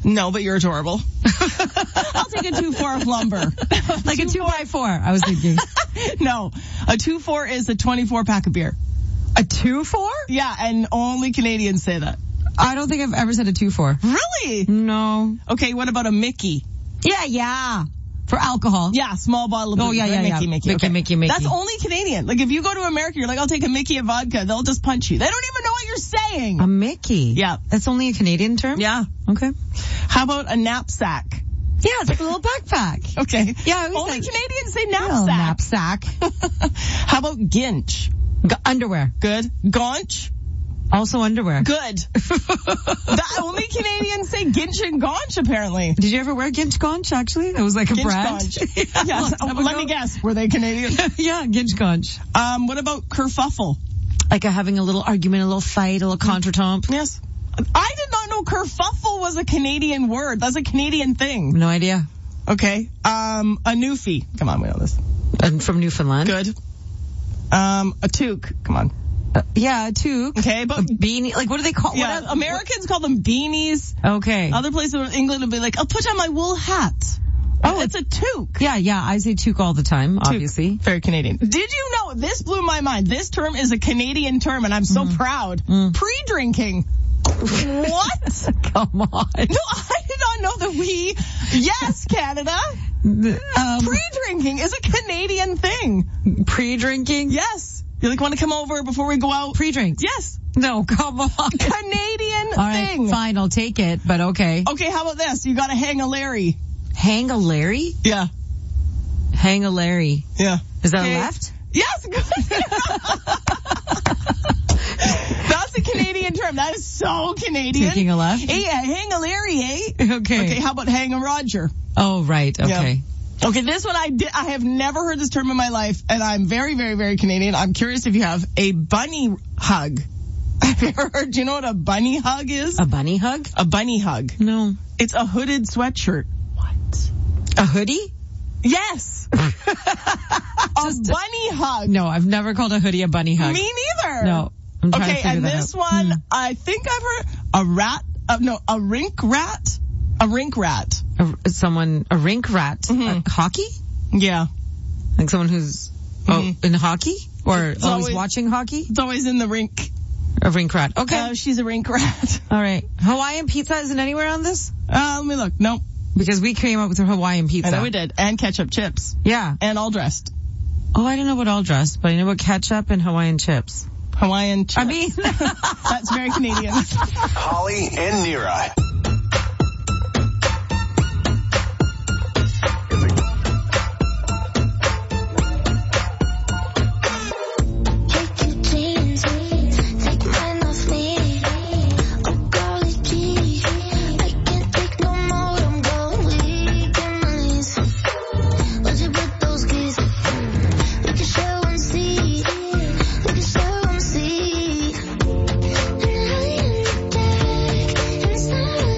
No, but you're adorable. I'll take a two four of lumber.
Like a two by four, I was thinking.
No, a two four is a twenty-four pack of beer.
A two four?
Yeah, and only Canadians say that.
I don't think I've ever said a two four.
Really?
No.
Okay, what about a Mickey?
Yeah, yeah. For alcohol.
Yeah, small bottle of booze.
Oh, yeah,
right?
yeah,
Mickey,
yeah.
Mickey,
Mickey,
okay.
Mickey, Mickey.
That's only Canadian. Like, if you go to America, you're like, I'll take a Mickey of vodka. They'll just punch you. They don't even know what you're saying.
A Mickey?
Yeah.
That's only a Canadian term?
Yeah.
Okay.
How about a knapsack?
Yeah, it's like a little backpack.
Okay.
Yeah, I
only
said,
Canadians say
Little
knapsack.
knapsack.
How about ginch?
G- underwear.
Good. Gaunch?
Also underwear.
Good. That only Canadians say ginch and gaunch, apparently.
Did you ever wear Ginch Gaunch, actually? That was like a
Ginch
brand.
Gaunch.
Yeah,
Yes.
long time
Let
ago.
me guess. Were they Canadian?
Yeah, Ginch Gaunch.
Um, what about kerfuffle?
Like a, having a little argument, a little fight, a little contretemps.
Yes. I did not know kerfuffle was a Canadian word. That's a Canadian thing.
No idea.
Okay. Um, a newfie. Come on, we know this.
And from Newfoundland.
Good. Um, a toque. Come on.
Uh, yeah, a toque.
Okay, but
a beanie. Like, what do they call?
Yeah,
what,
Americans call them beanies.
Okay.
Other places in England will be like, I'll put on my wool hat. Oh, it's a toque.
Yeah, yeah. I say toque all the time,
Toque.
obviously.
Very Canadian. Did you know, this blew my mind. This term is a Canadian term, and I'm so
Mm.
proud.
Mm.
Pre-drinking. What?
Come on.
No, I did not know that we, yes, Canada.
Um,
Pre-drinking is a Canadian thing.
pre-drinking?
Yes. You like want to come over before we go out?
Pre-drinks?
Yes.
No, come on.
Canadian
All right,
thing.
fine, I'll take it, but okay.
Okay, how about this? You gotta hang a Larry.
Hang a Larry?
Yeah.
Hang a Larry.
Yeah.
Is that
Okay.
a left?
Yes, good. That's a Canadian term. That is so Canadian.
Taking a left?
Hey, uh, hang a Larry, eh?
Okay.
Okay, how about hang a Roger?
Oh, right, okay.
Yeah. Okay, this one I did, I have never heard this term in my life, and I'm very, very, very Canadian. I'm curious if you have a bunny hug. Have you ever heard, do you know what a bunny hug is?
A bunny hug?
A bunny hug.
No.
It's a hooded sweatshirt. What?
A hoodie?
Yes. A bunny hug.
No, I've never called a hoodie a bunny hug.
Me neither.
No. I'm trying
Okay,
to figure
and
that
this
out.
one,
Hmm.
I think I've heard a rat, uh, no, a rink rat? A rink rat.
A, someone, a rink rat.
Mhm.
A hockey?
Yeah.
Like someone who's oh,
Mhm.
in hockey? Or
It's
always,
always-
watching hockey?
It's always in the rink.
A rink rat. Okay.
Uh, she's a rink rat.
All right. Hawaiian pizza isn't anywhere on this?
Uh, let me look. Nope.
Because we came up with a Hawaiian pizza.
I know we did. And ketchup chips.
Yeah.
And all dressed.
Oh, I don't know about all dressed, but I know about ketchup and Hawaiian chips.
Hawaiian chips.
I mean,
that's very Canadian.
Holly and Nira.
Inside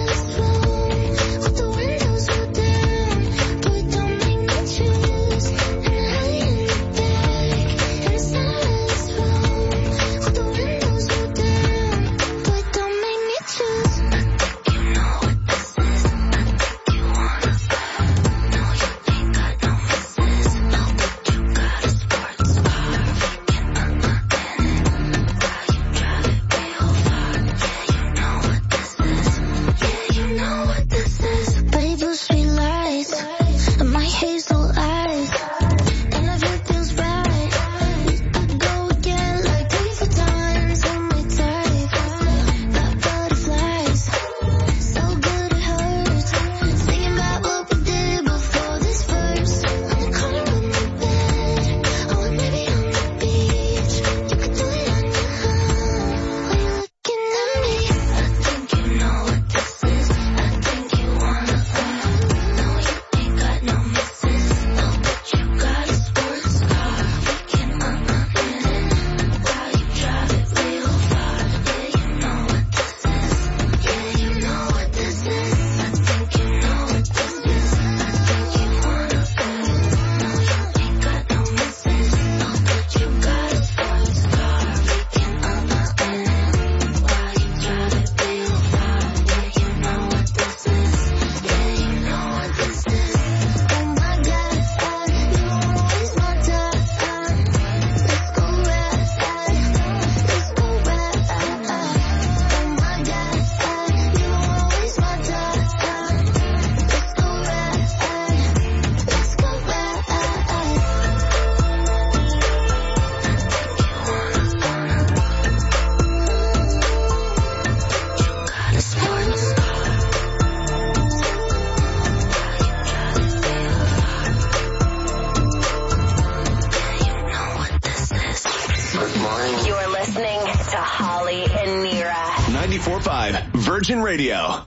Holly and Nira.
ninety-four point five Virgin Radio.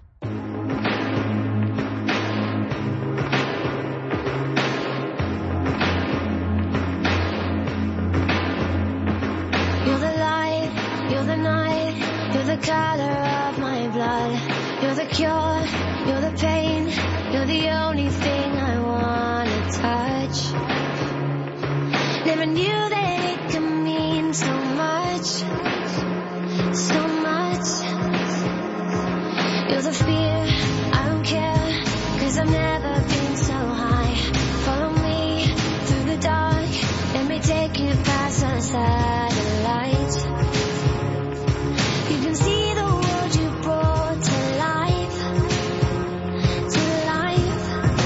You're the light, you're the night, you're the color of my blood. You're the cure, you're the pain, you're the only thing I wanna touch. Never knew that it could mean so much, so much. You're the fear, I don't care, cause I've never been so high. Follow me through the dark, let me take you past the satellite. You can see the world you brought to life, to life.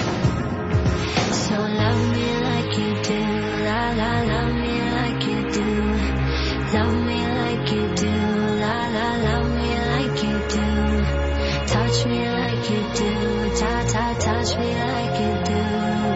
So love me like you do, la la, love me like you do. Love me like you do, la la, love me like you do. Touch me like you do, ta ta, touch me like you do.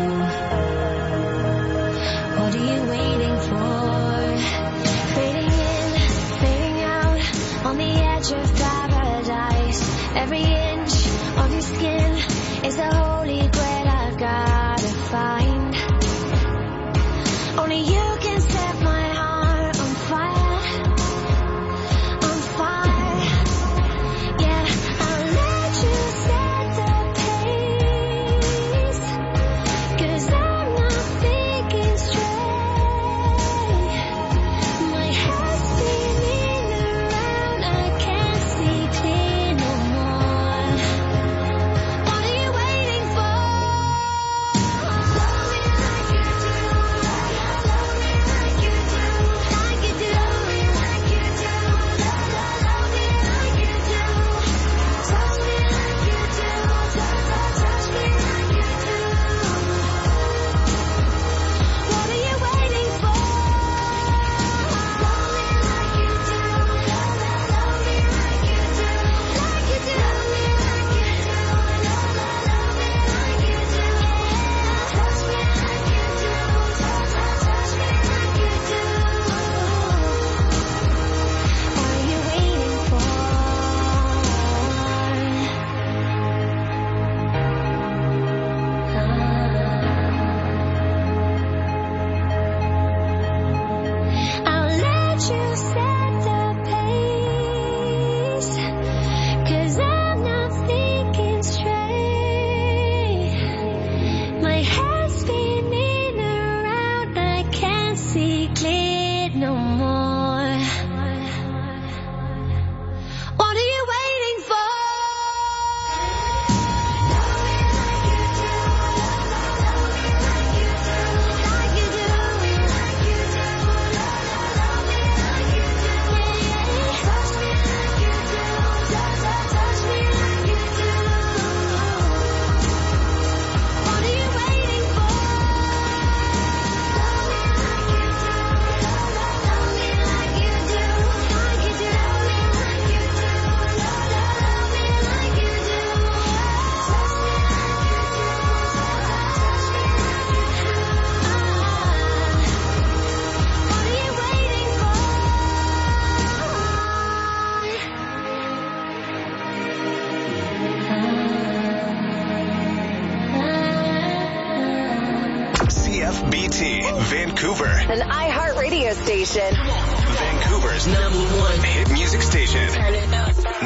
What are you waiting for? Fading in, fading out, on the edge of paradise. Every inch of your skin is the holy grail I've gotta find. Only you can set my heart on fire, on fire. Yeah, I'll let you set the pace, cause I'm not thinking straight. My head's spinning around, I can't see clear no more. What are you waiting for? Love me like you do, love me like you do, like you do. Love me like you do, love, love, love me like you do. Touch me like you do, touch, touch, touch me like you do. What are you waiting for? Love me like you do, love, love, love me like you do, like you do. Love me like you do, love, love, love me like you do. Touch me like you do, touch, touch, touch me like you do. What are you waiting for? I'll let you set the pace, cause I'm not thinking straight. My head's spinning around, I can't see clear no more. What are you waiting for? Love me like you do, love, love, love me like you do, like you do. Love me like you do, love, love, love me like you do. Touch me like you do, touch, touch, touch me like you do. What are you waiting for? Love me like you do, love, love, love me like you do, like you do. Love me like you do, love, love, love me like you do. Touch me like you do, touch me like you do. What are you waiting for?
C F B T, Vancouver.
An iHeart radio station.
Vancouver's number one hit music station.
Turn it up.